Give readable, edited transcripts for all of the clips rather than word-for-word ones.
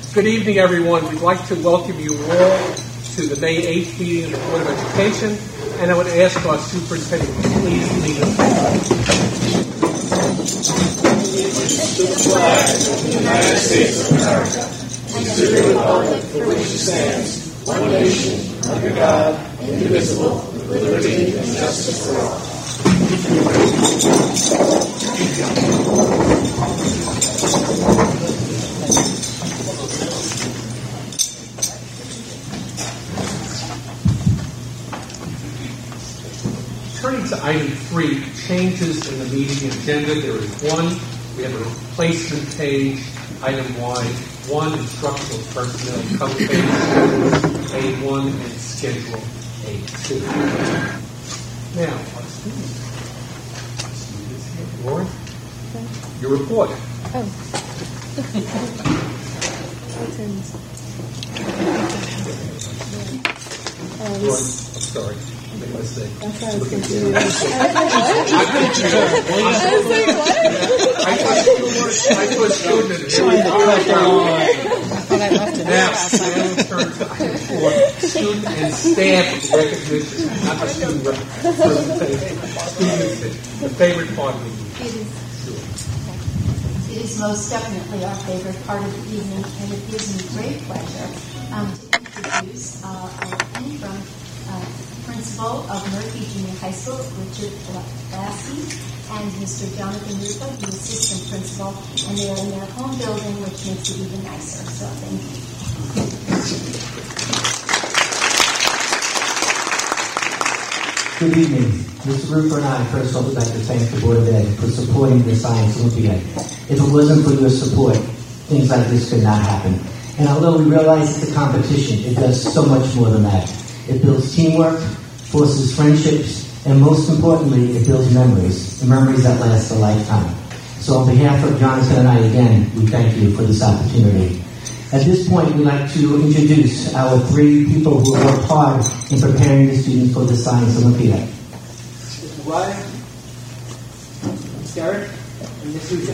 Good evening, everyone. We'd like to welcome you all to the May 8th meeting of the Board of Education, and I would ask our superintendent to please lead us. To the flag of the United States of America, and to the republic for which it stands, one nation, under God, indivisible, with liberty and justice for all. Turning to item 3, changes in the meeting agenda. There is one. We have a replacement page, item Y1, instructional personnel cover page, A1, and schedule A2. Now, Lauren, your report. Oh. Lauren, I'm sorry. Make my mistake. That's what I was confused. I was student. Now, turn to item 4, student and staff recognition, not the student representation. The favorite part of the evening. It is most definitely our favorite part of the evening, and it gives me great pleasure to introduce our interim principal of Murphy Junior High School, Richard Lassie, and Mr. Jonathan Rupa, the assistant principal, and they are in their home building, which makes it even nicer. So thank you. Good evening. Mr. Rupa and I first would like to thank the Board of Ed for supporting the Science Olympiad. If it wasn't for your support, things like this could not happen. And although we realize it's a competition, it does so much more than that. It builds teamwork, forces friendships, and most importantly, it builds memories, and memories that last a lifetime. So on behalf of Jonathan and I, again, we thank you for this opportunity. At this point, we'd like to introduce our 3 people who worked hard in preparing the students for the Science Olympiad. Ms. McGuire, Ms. Garrett, and Ms. Ruja.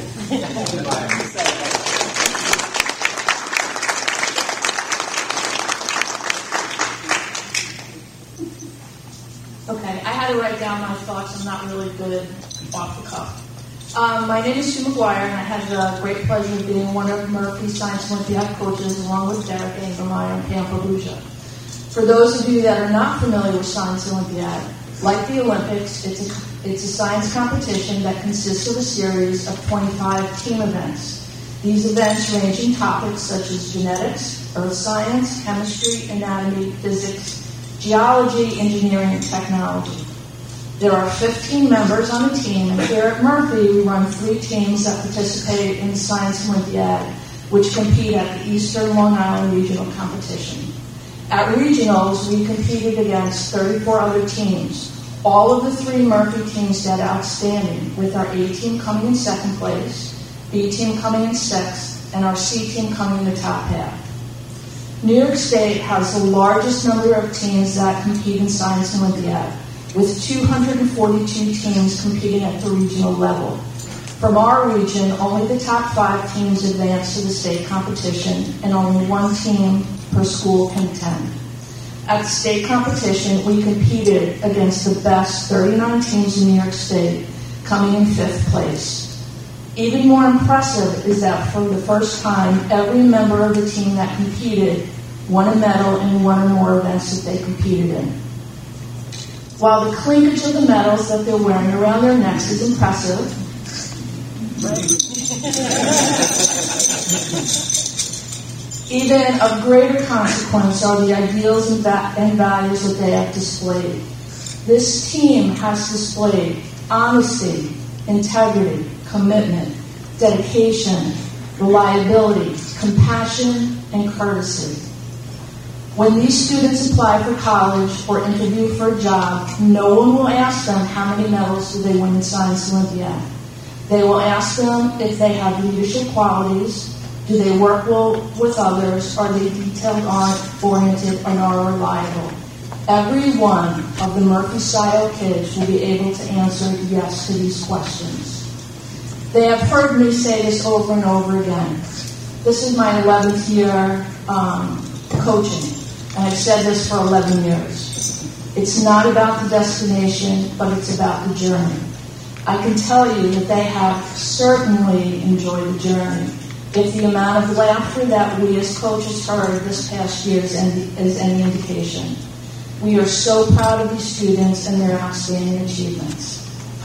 Okay, I had to write down my thoughts. I'm not really good off the cuff. My name is Sue McGuire, and I had the great pleasure of being one of Murphy's Science Olympiad coaches, along with Derek Angermeyer and Pam Perugia. For those of you that are not familiar with Science Olympiad, like the Olympics, it's a science competition that consists of a series of 25 team events. These events range in topics such as genetics, earth science, chemistry, anatomy, physics, geology, engineering, and technology. There are 15 members on the team, and here at Murphy, we run 3 teams that participate in the Science Olympiad, which compete at the Eastern Long Island Regional Competition. At regionals, we competed against 34 other teams. All of the 3 Murphy teams did outstanding, with our A team coming in 2nd place, B team coming in 6th, and our C team coming in the top half. New York State has the largest number of teams that compete in Science Olympiad, with 242 teams competing at the regional level. From our region, only the top 5 teams advance to the state competition, and only 1 team per school can attend. At the state competition, we competed against the best 39 teams in New York State, coming in 5th place. Even more impressive is that for the first time, every member of the team that competed won a medal in 1 or more events that they competed in. While the clinkage of the medals that they're wearing around their necks is impressive, even of greater consequence are the ideals and values that they have displayed. This team has displayed honesty, integrity, commitment, dedication, reliability, compassion, and courtesy. When these students apply for college or interview for a job, no one will ask them how many medals do they win in Science Olympiad. They will ask them if they have leadership qualities, do they work well with others, are they detail-oriented, and are reliable. Every one of the Murphy Scio kids will be able to answer yes to these questions. They have heard me say this over and over again. This is my 11th year coaching, and I've said this for 11 years. It's not about the destination, but it's about the journey. I can tell you that they have certainly enjoyed the journey. If the amount of laughter that we as coaches heard this past year is any indication. We are so proud of these students and their outstanding achievements.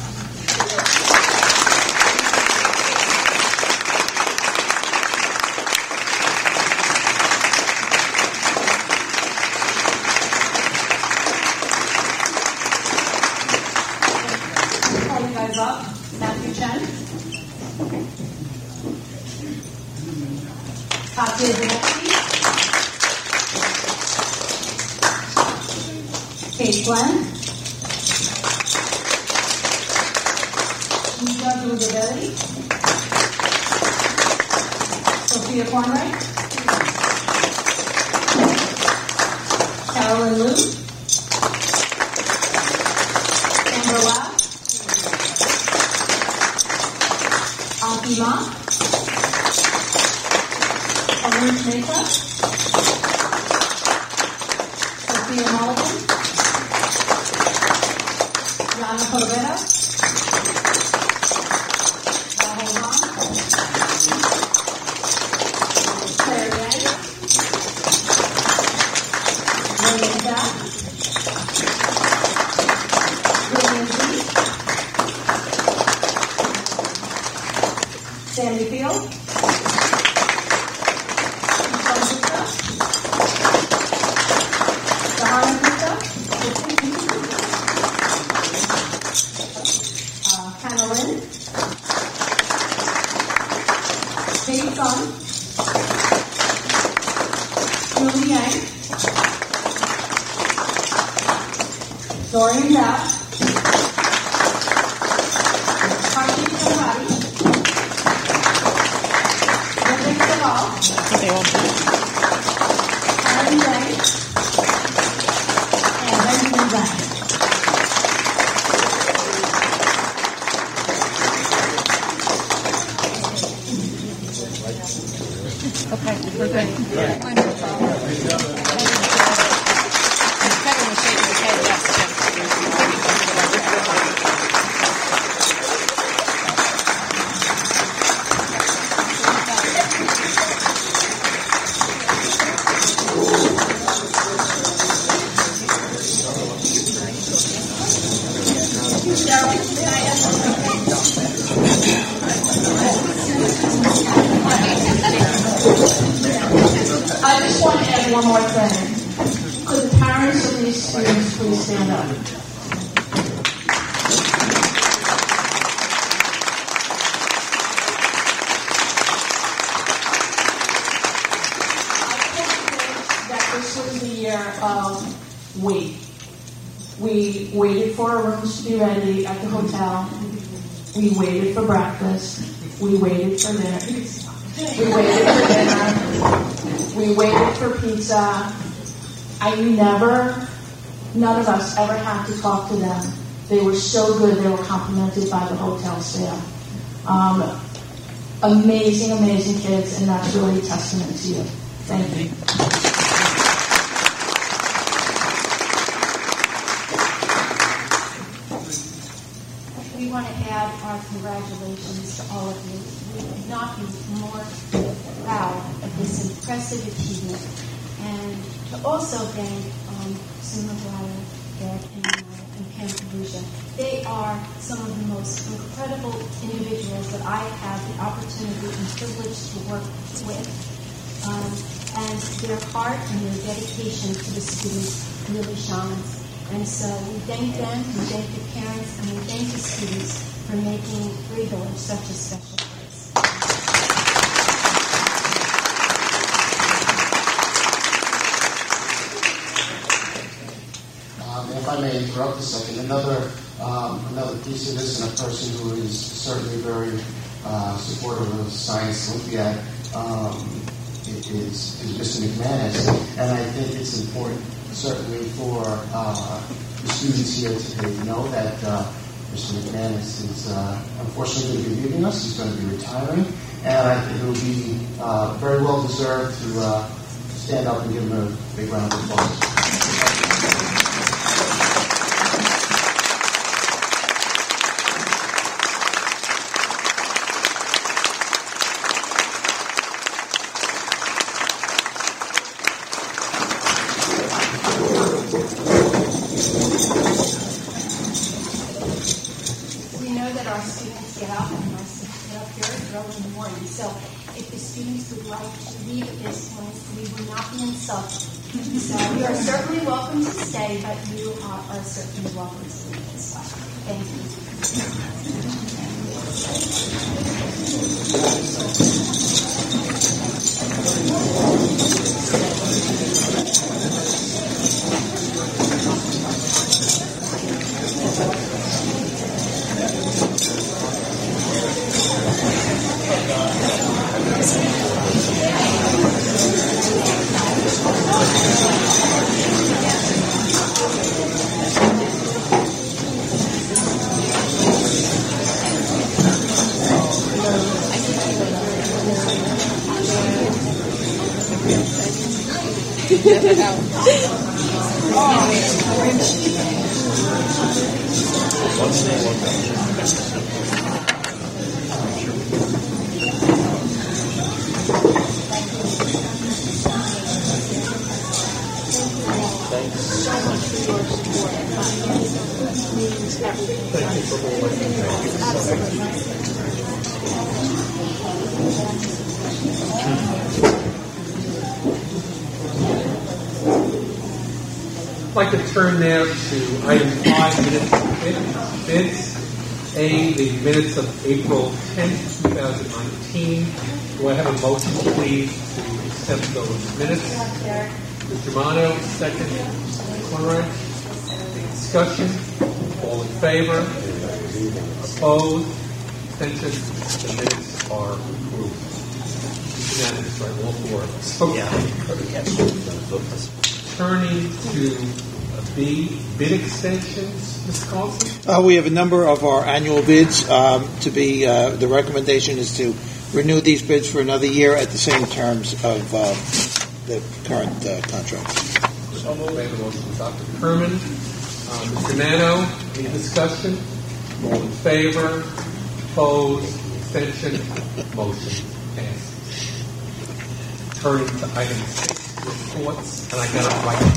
Call you guys up. Matthew Chen. Katya Zanetsky. Kate Glenn. Nita Guglielmi. Sophia Cornwright. Carolyn Liu. Amber Lab. Alki Ma. Arun Mehta. Sophia Mulligan. Yana Corvera. Rahul Ram. Claire Yang. William Dapp. William Z. Sandy Field. Michelle Gupta. Sahana Gupta. Hannah Lynn. Dave Sun. Julie Yang. Dorian Dapp. Harshit Chowdhury. Vivek Sahal. Karen Zhang. And Benjamin Zhang. Okay, we're good. Kevin was shaking his head, yes, Jim. I just want to add one more thing. Could the parents of these students please stand up? I think that this was the year of wait. We waited for our rooms to be ready at the hotel. We waited for breakfast. We waited for dinner. We waited for dinner. We waited for pizza. None of us ever had to talk to them. They were so good. They were complimented by the hotel staff. Amazing, amazing kids, and that's really a testament to you. Thank you. We want to add our congratulations to all of you. We could not be more proud of this impressive achievement. And to also thank Sue McGuire, Derek and Pam Kabuja. They are some of the most incredible individuals that I have had the opportunity and privilege to work with. And their heart and their dedication to the students really shines. And so we thank them, we thank the parents, and we thank the students for making Grey Village such a special place. If I may interrupt a second, another piece of this, and a person who is certainly very supportive of Science Olympiad is Mr. McManus, and I think it's important certainly for the students here today to know that Mr. McManus is unfortunately going to be leaving us. He's going to be retiring, and I think it will be very well deserved to stand up and give him a big round of applause. We know that our students get up and our students get up very early in the morning. So if the students would like to leave at this point, we will not be insulted. So you are certainly welcome to stay, but you are certainly welcome to leave as well. Thank you. I'd like to turn now to item 5, minutes of bids. A, the minutes of April 10th, 2019. Do I have a motion, please, to accept those minutes? Mr. Romano, second. Conrad. Discussion. All in favor? Opposed? Abstentions? The minutes are approved. Unanimous, right? All four. Turning to B, bid extensions, Mr. Carlson? We have a number of our annual bids to be, the recommendation is to renew these bids for another year at the same terms of the current contract. So moved. I have a motion from Dr. Kerman. Mr. Nano, any discussion? All in favor? Opposed? Abstention? Motion passes. Turning to item 6, reports, and I got it right.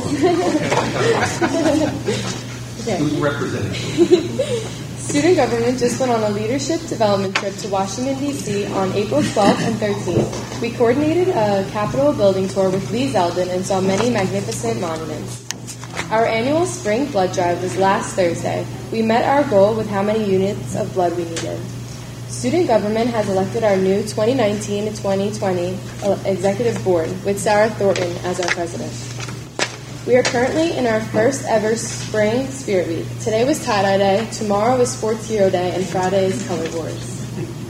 Student representative. Student government just went on a leadership development trip to Washington, D.C. on April 12th and 13th. We coordinated a Capitol building tour with Lee Zeldin and saw many magnificent monuments. Our annual spring blood drive was last Thursday. We met our goal with how many units of blood we needed. Student government has elected our new 2019-2020 executive board with Sarah Thornton as our president. We are currently in our first ever spring spirit week. Today was tie-dye day, tomorrow is sports hero day, and Friday is color boards.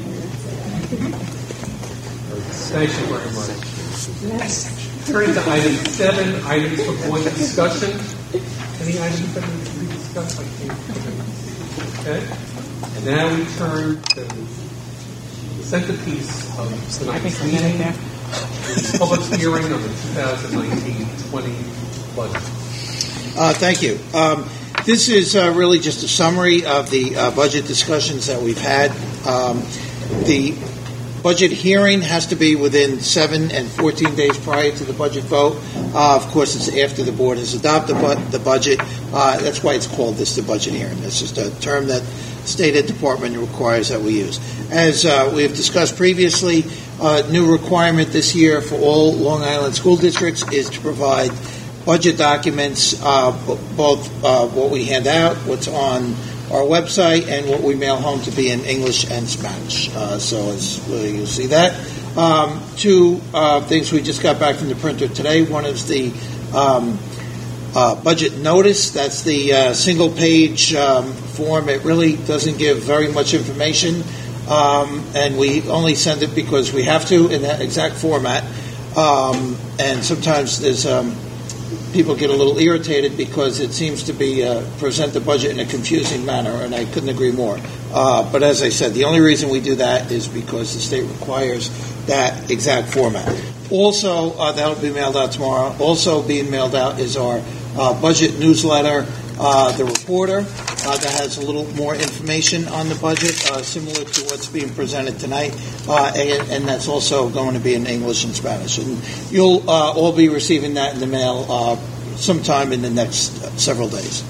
Thank you very much. Turning to item 7, items for board discussion. Any items that need to be discussed? Okay. And now we turn to the centerpiece of tonight's meeting, the public hearing on the 2019-20 budget. Thank you. This is really just a summary of the budget discussions that we've had. The budget hearing has to be within 7 and 14 days prior to the budget vote. Of course, it's after the board has adopted the budget. That's why it's called the budget hearing. It's just a term that State Department requires that we use. As we have discussed previously, new requirement this year for all Long Island school districts is to provide budget documents, both what we hand out, what's on our website, and what we mail home to be in English and Spanish. So as you'll see that. Two things we just got back from the printer today. One is the budget notice. That's the single-page form. It really doesn't give very much information, and we only send it because we have to in that exact format. And sometimes there's people get a little irritated because it seems to be present the budget in a confusing manner, and I couldn't agree more. But as I said, the only reason we do that is because the state requires that exact format. Also, that'll be mailed out tomorrow. Also being mailed out is our budget newsletter, The Reporter, that has a little more information on the budget, similar to what's being presented tonight, and that's also going to be in English and Spanish. And you'll all be receiving that in the mail sometime in the next several days.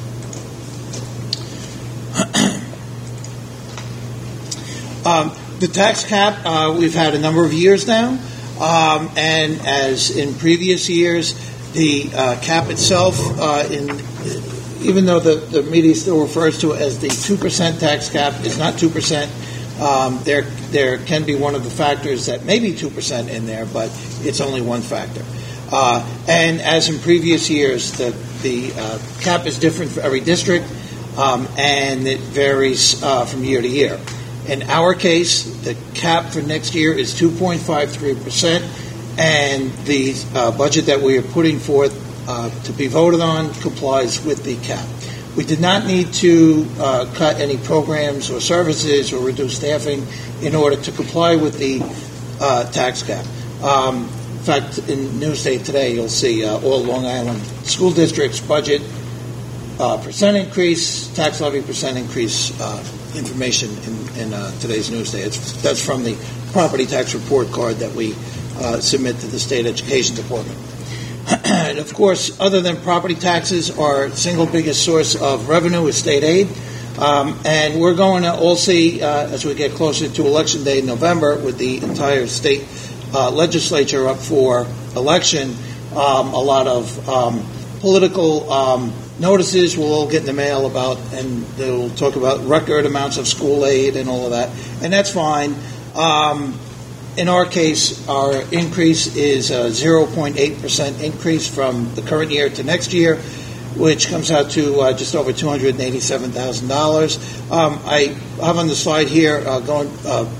The tax cap, we've had a number of years now, and as in previous years, the cap itself, even though the media still refers to it as the 2% tax cap, is not 2%. There can be one of the factors that may be 2% in there, but it's only one factor. And as in previous years, the cap is different for every district, and it varies from year to year. In our case, the cap for next year is 2.53%, and the budget that we are putting forth to be voted on complies with the cap. We did not need to cut any programs or services or reduce staffing in order to comply with the tax cap. In fact, in Newsday today, you'll see all Long Island school districts' budget percent increase, tax levy percent increase information in today's Newsday. That's from the property tax report card that we submit to the State Education Department. And of course, other than property taxes, our single biggest source of revenue is state aid. And we're going to all see, as we get closer to Election Day in November, with the entire state legislature up for election, a lot of political notices we'll all get in the mail about, and they'll talk about record amounts of school aid and all of that. And that's fine. In our case, our increase is a 0.8% increase from the current year to next year, which comes out to just over $287,000. I have on the slide here going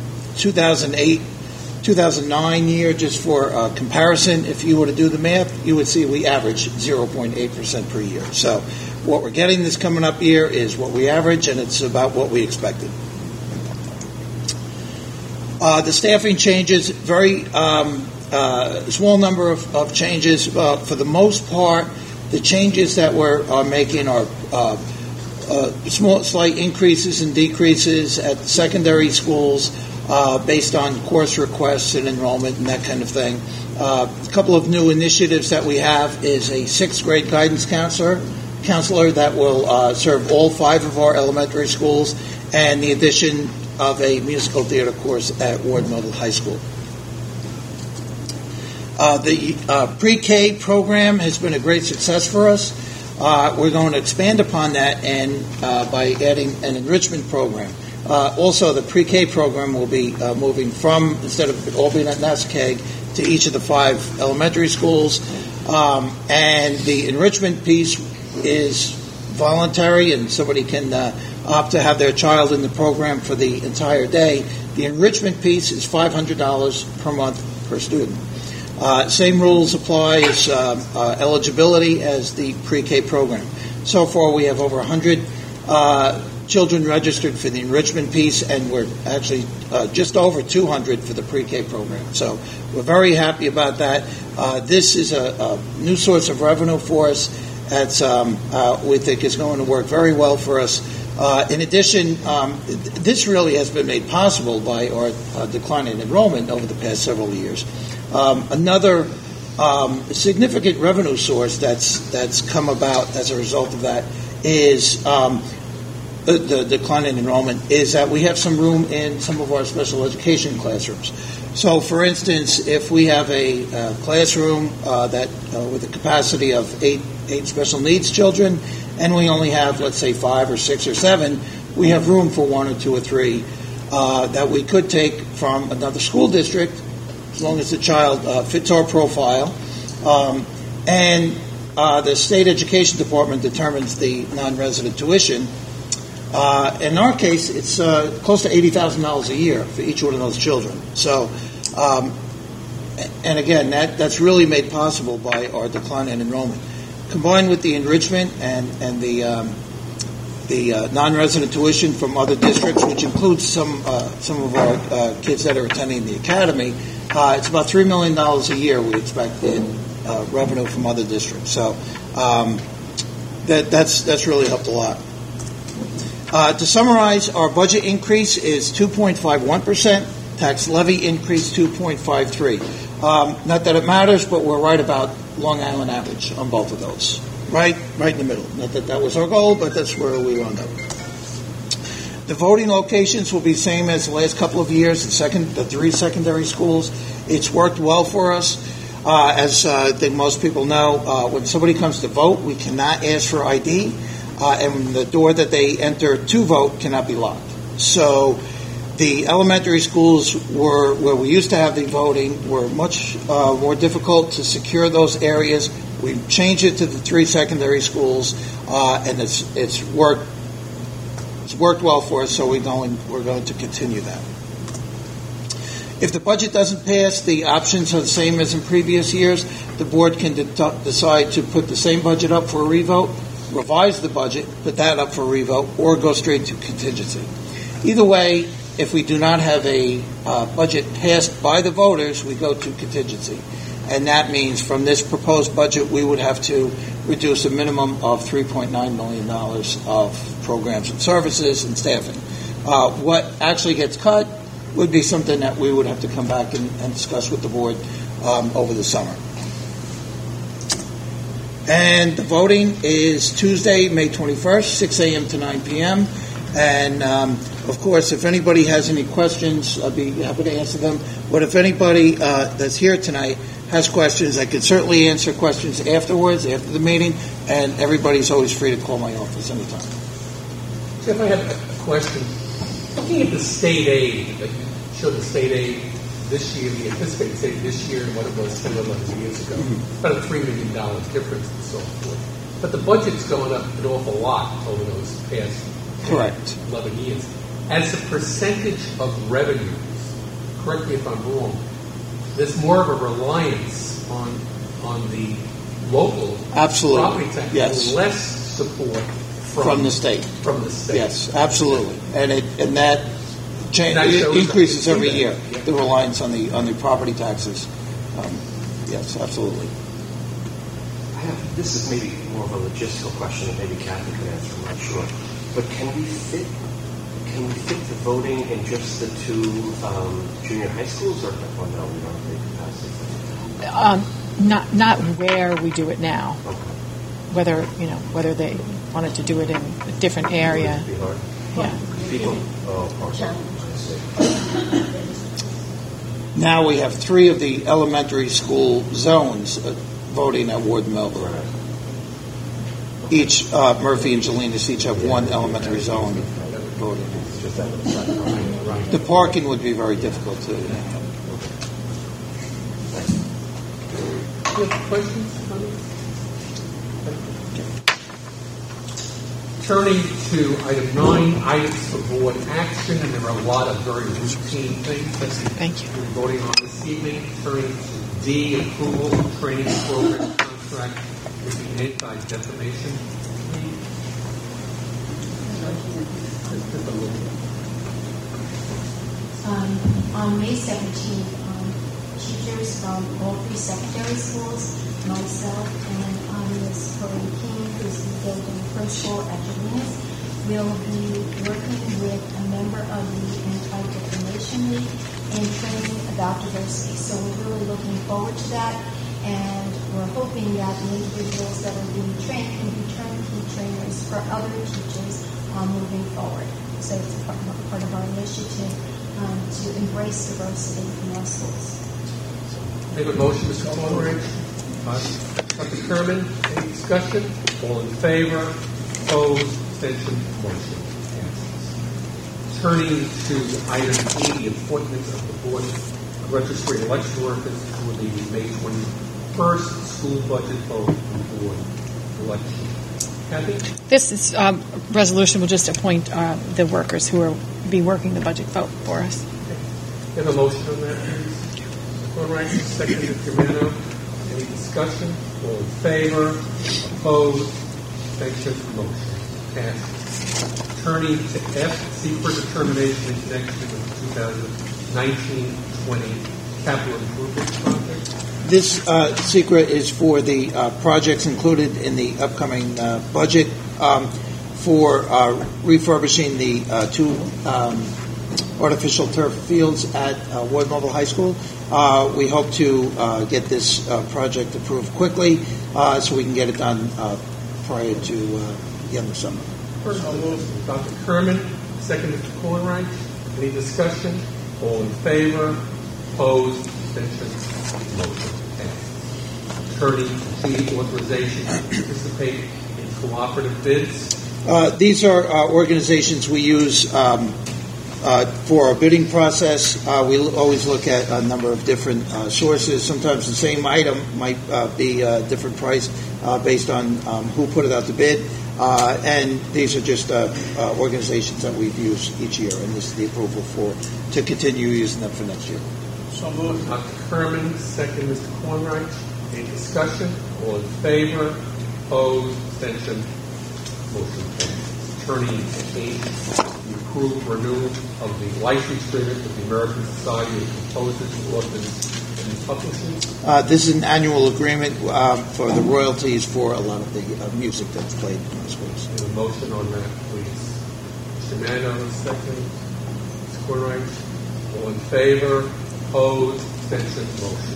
2009 year, just for comparison. If you were to do the math, you would see we average 0.8% per year. So what we're getting this coming up year is what we average, and it's about what we expected. The staffing changes, very small number of changes. For the most part, the changes that we're making are small, slight increases and decreases at secondary schools based on course requests and enrollment and that kind of thing. A couple of new initiatives that we have is a 6th grade guidance counselor that will serve all 5 of our elementary schools, and the addition of a musical theater course at Ward Middle High School. The pre-K program has been a great success for us. We're going to expand upon that and by adding an enrichment program. Also, the pre-K program will be moving from, instead of it all being at Nascaig, to each of the 5 elementary schools. And the enrichment piece is voluntary, and somebody can opt to have their child in the program for the entire day. The enrichment piece is $500 per month per student. Same rules apply as eligibility as the pre-K program. So far, we have over 100 children registered for the enrichment piece, and we're actually just over 200 for the pre-K program. So we're very happy about that. This is a new source of revenue for us that's we think is going to work very well for us. In addition, this really has been made possible by our decline in enrollment over the past several years. Another significant revenue source that's come about as a result of that is the decline in enrollment is that we have some room in some of our special education classrooms. So, for instance, if we have a classroom that with a capacity of eight special needs children, and we only have, let's say, 5 or 6 or 7, we have room for 1 or 2 or 3 that we could take from another school district, as long as the child fits our profile. And the state education department determines the non-resident tuition. In our case, it's close to $80,000 a year for each one of those children. So, and again, that's really made possible by our decline in enrollment. combined with the enrichment and the non-resident tuition from other districts, which includes some of our kids that are attending the academy, it's about $3 million a year we expect in revenue from other districts. So that's really helped a lot. To summarize, our budget increase is 2.51%. Tax levy increase 2.53. Not that it matters, but we're right about Long Island average on both of those. Right in the middle. Not that that was our goal, but that's where we wound up. The voting locations will be the same as the last couple of years. The 3 secondary schools. It's worked well for us. As I think most people know, when somebody comes to vote, we cannot ask for ID, and the door that they enter to vote cannot be locked. So the elementary schools where we used to have the voting were much more difficult to secure those areas. We changed it to the 3 secondary schools, and it's worked well for us. So we're going to continue that. If the budget doesn't pass, the options are the same as in previous years. The board can decide to put the same budget up for a revote, revise the budget, put that up for a revote, or go straight to contingency. Either way, if we do not have a budget passed by the voters, we go to contingency. And that means from this proposed budget, we would have to reduce a minimum of $3.9 million of programs and services and staffing. What actually gets cut would be something that we would have to come back and discuss with the board over the summer. And the voting is Tuesday, May 21st, 6 a.m. to 9 p.m. And, of course, if anybody has any questions, I'd be happy to answer them. But if anybody that's here tonight has questions, I can certainly answer questions afterwards, after the meeting, and everybody's always free to call my office anytime. Jeff, I have a question. Looking at the state aid, that you showed the state aid this year, the anticipated state aid this year, and what it was 10 or 11 years ago, about a $3 million difference and so forth. But the budget's going up an awful lot over those past 11 years. As a percentage of revenues, correct me if I'm wrong, there's more of a reliance on the local property tax, yes, less support from the state. Yes, absolutely, and that increases every year. Yeah. The reliance on the property taxes. Yes, absolutely. This is maybe more of a logistical question that maybe Kathy could answer. I'm not sure, but can we fit the voting in just the 2 junior high schools, or no? We don't have the capacity. Not where we do it now. Okay. Whether they wanted to do it in a different area. Yeah. Now we have 3 of the elementary school zones voting at Ward Melbourne. Each Murphy and Jelenas each have 1 elementary zone voting. The parking would be very difficult to. You have questions? Turning to item 9, items for board action, and there are a lot of very routine things that we're voting on this evening. Turning to D, approval of training program contract with the anti-defamation league. On May 17th, teachers from all 3 secondary schools, myself and Ms. Corinne King, who's the building principal at Jelenas, will be working with a member of the Anti-Defamation League in training about diversity. So we're really looking forward to that, and we're hoping that the individuals that are being trained can be turnkey trainers for other teachers moving forward. So it's a part of our initiative to embrace diversity in our schools. We have a motion, Mr. Coleridge. Dr. Kerman, any discussion? All in favor? Opposed? Abstention? Motion passes. Turning to item E, the appointment of the Board of Registry Election Workers for the May 21st school budget vote and board election. Kathy? This resolution will just appoint the workers who will be working the budget vote for us. Okay. You have a motion on that, please? All right. Second, Germano. Any Any discussion? All in favor? Opposed? Abstentions? Motion passes. Turning to F, secret determination in connection with the 2019-20 capital improvement project. This secret is for the projects included in the upcoming budget for refurbishing the two artificial turf fields at Ward Mobile High School. We hope to get this project approved quickly so we can get it done prior to the end of summer. First, Dr. Kerman, second, Mr. Kornreich. Any discussion? All in favor? Opposed? Abstentions? Motion passed. Turning to G, authorization to participate in cooperative bids. These are organizations we use for our bidding process. We always look at a number of different sources. Sometimes the same item might be a different price based on who put it out to bid. And these are just organizations that we've used each year, and this is the approval to continue using them for next year. So moved. Dr. Kerman, second, Mr. Kornreich. Any discussion? All in favor? Opposed? Abstention? Motion passes. Turning to H, the approved renewal of the license agreement with the American Society of Composers, Authors, and Publishers. This is an annual agreement for the royalties for a lot of the music that's played in the schools. A motion on that, please. Mr. Mano, second. Mr. Kornreich. All in favor? Opposed? Abstention? Motion.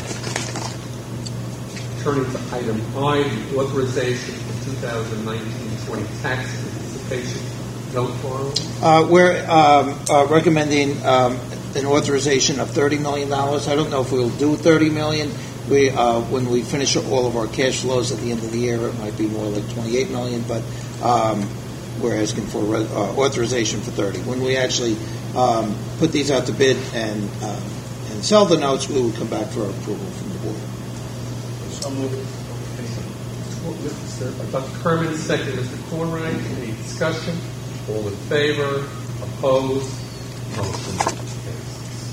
Turning to item I, the authorization for 2019-20 tax anticipation note borrowing. We're recommending an authorization of $30 million. I don't know if we'll do $30 million. When we finish all of our cash flows at the end of the year, it might be more like $28 million, but we're asking for authorization for $30. When we actually put these out to bid and sell the notes, we will come back for approval from the board. So moved. Dr. Kerman, second, Mr. Kornreich. Any discussion? All in favor? Opposed? Motion passes.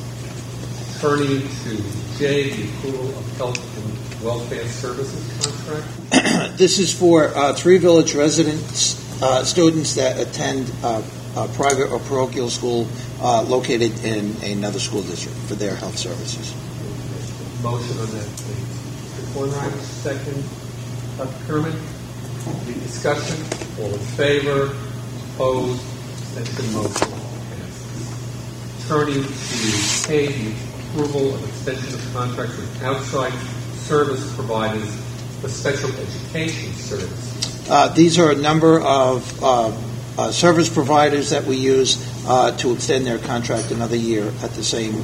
Turning to J, the approval of health and welfare services contract. This is for Three Village residents, students that attend a private or parochial school located in another school district for their health services. Motion on that, please. Mr. Kornreich, second. Dr. Kerman, any discussion? All in favor? Opposed? Abstention? Motion passes. Turning to K, the approval of extension of contracts with outside service providers for special education services. These are a number of service providers that we use to extend their contract another year at the same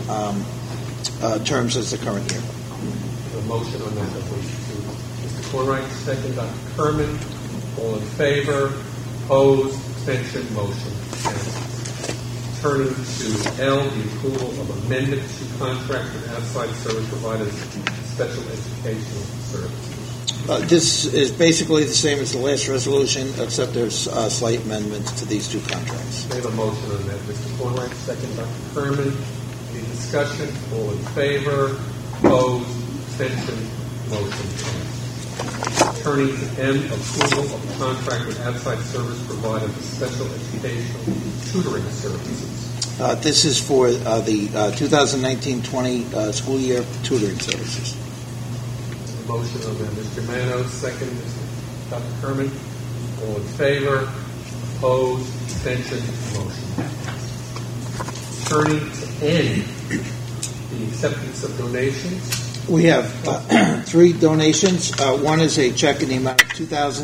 terms as the current year. A motion on that, please. Mr. Kornreich, second. Dr. Kerman, all in favor? Opposed? Abstention? Motion passes. Turning to L, the approval of amendments to contract with outside service providers for special educational services. This is basically the same as the last resolution, except there's slight amendments to these two contracts. We have a motion on that. Mr. Kornreich, second. Dr. Kerman, any discussion? All in favor? Opposed? Abstention? Motion passed. Turning to M, approval of contract with outside service provider for special educational tutoring services. This is for the 2019-20 school year tutoring services. A motion on that. Mr. Mano, second. Dr. Kerman, all in favor? Opposed? Abstention? Motion passed. Turning to N, the acceptance of donations. We have 3 donations. One is a check in the amount of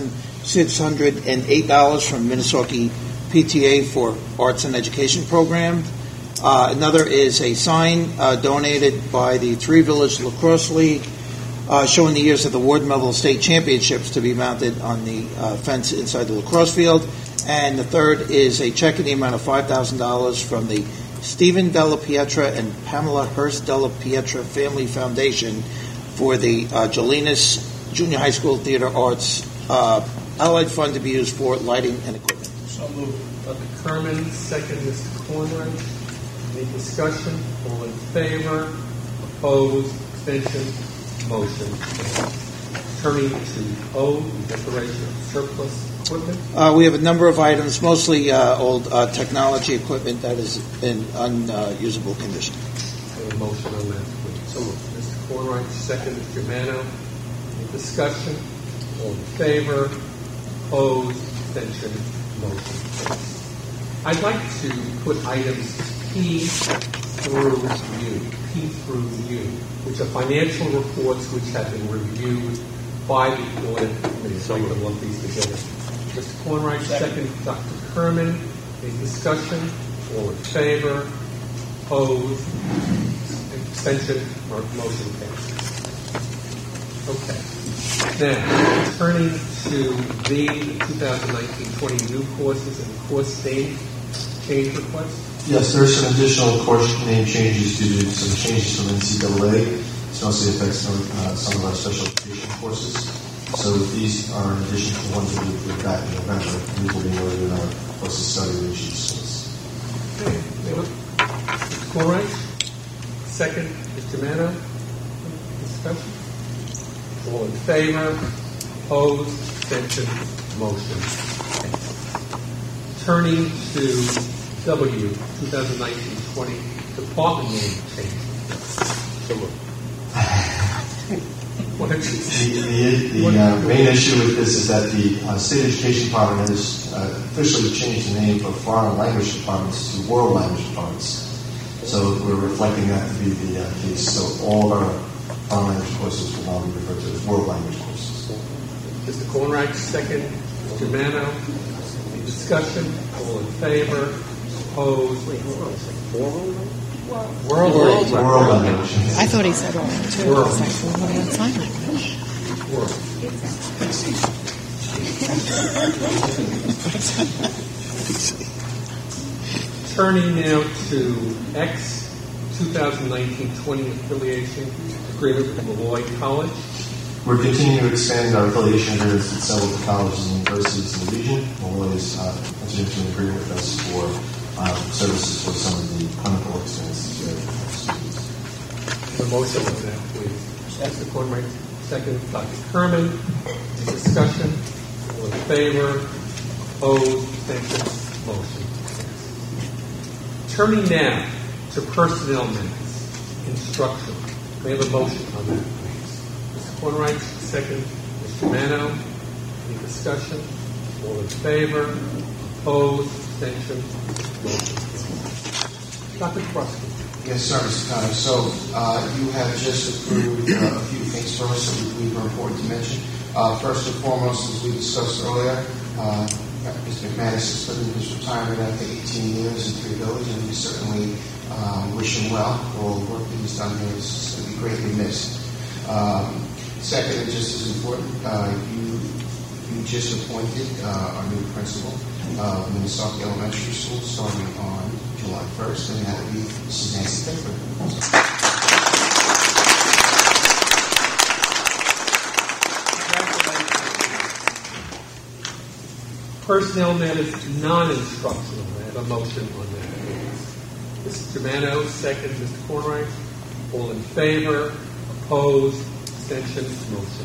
$2,608 from Minnesota PTA for Arts and Education Program. Another is a sign donated by the Three Village Lacrosse League showing the years of the Ward Melville State Championships to be mounted on the fence inside the lacrosse field. And the third is a check in the amount of $5,000 from the Stephen Della Pietra and Pamela Hurst Della Pietra Family Foundation for the Jolinas Junior High School Theater Arts Allied Fund to be used for lighting and equipment. So moved. Dr. Kerman, second. Mr. Kornreich. Any discussion? All in favor? Opposed? Abstention? motion passed. Turning to O, the declaration of surplus equipment. We have a number of items, mostly old technology equipment that is in unusable condition. A motion on that, please. So moved. Mr. Cornwright, second. Mr. Mano. Any discussion? All in favor? Opposed? Abstention? Motion passed. I'd like to put items P through U, which are financial reports which have been reviewed by the audit committee. So I'm going to lump these together. Mr. Cornwright, second. Dr. Kerman. Any discussion? All in favor? Opposed? Abstention? Motion passes. Okay. Now, turning to the 2019-20 new courses and course name change requests. Yes, there are some additional course name changes due to some changes from NCAA. This also affects some of our special education courses. So these are in addition to the ones that we put back in November. These will be noted in our course of study sheets. Okay. Mr. Cornwright, second. Mr. Mano, discussion. All in favor? Opposed? Abstention? Motion. Turning to W, 2019-20 department name change. So moved. The main issue with this is that the State Education Department has officially changed the name of foreign language departments to world language departments. So we're reflecting that to be the case. So all of our foreign language courses will now be referred to as world language courses. Mr. Cornwright, second. Mr. Mano, any discussion? All in favor? Opposed? World language. I thought he said all too. World. It's like, well, what about sign language? World. Turning now to X, 2019-20 affiliation agreement with Malloy College. We're continuing to expand our affiliation agreements with several colleges and universities in the region. Malloy is entering into an agreement with us for services for some of the clinical experiences here for students. The motion on that, please. Mr. Cornwright, second. Dr. Kerman, any discussion? All in favor? Opposed? Abstention? Motion. Turning now to personnel minutes, instruction. May I have a motion on that, please? Mr. Cornwright, second. Mr. Mano, any discussion? All in favor? Opposed? Abstention? Motion. Dr. Krusky. Yes, sir, Mr. Connor. So you have just approved a few things for us that we believe are important to mention. First and foremost, as we discussed earlier, Mr. McManus is spending his retirement after 18 years in 3 villages, and we certainly wish him well for all the work that he's done here. It's going to be greatly missed. Second, and just as important, you just appointed our new principal of Minnesota Elementary School starting on July 1st, and that will be Mrs. Nancy Pickford. Personnel matters non-instructional. I have a motion on that. Mr. Germano, second. Mr. Cornwright. All in favor? Opposed? Abstention? Motion.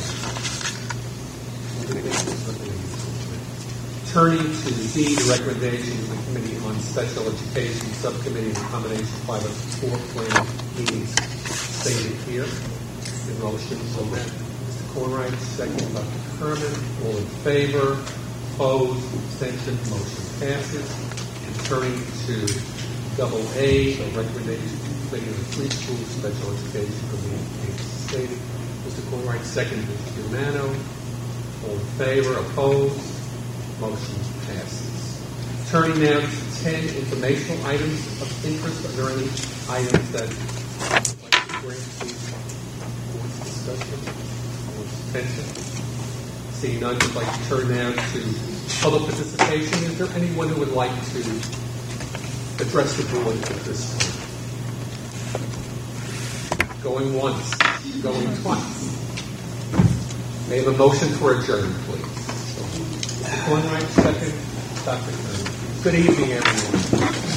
Turning to Z, the recommendation of the Committee on Special Education Subcommittee in combination 5 of 4 plan meetings stated here. The motion on that. Mr. Cornwright, second. Dr. Kerman. All in favor? Opposed? Abstention? Motion passes. And turning to double A, the recommendation of the Committee on Free School Special Education from the stated. Mr. Cornwright, second. Mr. Germano. All in favor? Opposed? Motion passes. Turning now to 10 informational items of interest. Are there any items that you'd like to bring to board's discussion or attention? Seeing none, I'd like to turn now to public participation. Is there anyone who would like to address the board at this time? Going once, going twice. May I have a motion for adjournment, please? One right, second, Dr. Kerr. Good evening, everyone.